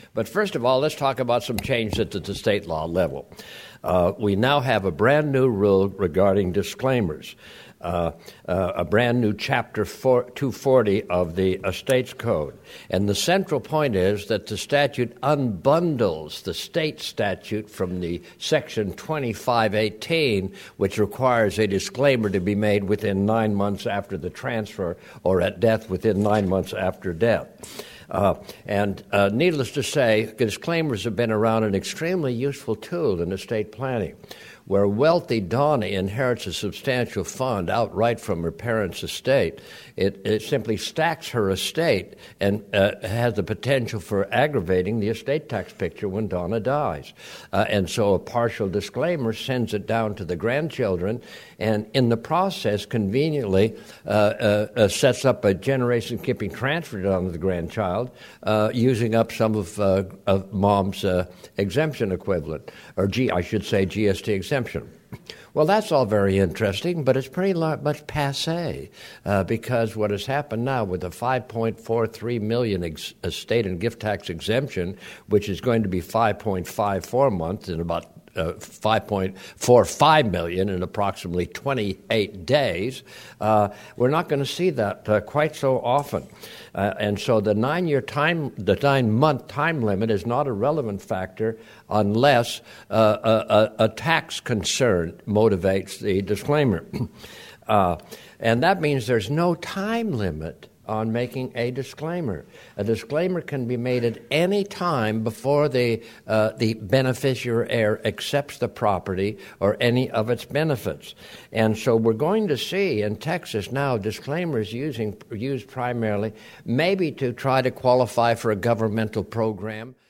But first of all, let's talk about some changes at the state law level. We now have a brand new rule regarding disclaimers. A brand new Chapter 240 of the Estates Code. And the central point is that the statute unbundles the state statute from the Section 2518, which requires a disclaimer to be made within 9 months after the transfer or at death within 9 months after death. Needless to say, disclaimers have been around an extremely useful tool in estate planning. Where wealthy Donna inherits a substantial fund outright from her parents' estate, it simply stacks her estate and has the potential for aggravating the estate tax picture when Donna dies. And so a partial disclaimer sends it down to the grandchildren, and in the process conveniently sets up a generation-keeping transfer down to the grandchild, using up some of mom's exemption equivalent, or GST exemption. Well, that's all very interesting, but it's pretty much passé because what has happened now with the $5.43 million estate and gift tax exemption, which is going to be $5.54 months in about $5.45 million in approximately 28 days, we're not going to see that quite so often. And so the 9-month time limit is not a relevant factor unless a tax concern motivates the disclaimer. And that means there's no time limit on making a disclaimer. A disclaimer can be made at any time before the beneficiary heir accepts the property or any of its benefits. And so we're going to see in Texas now disclaimers used primarily maybe to try to qualify for a governmental program.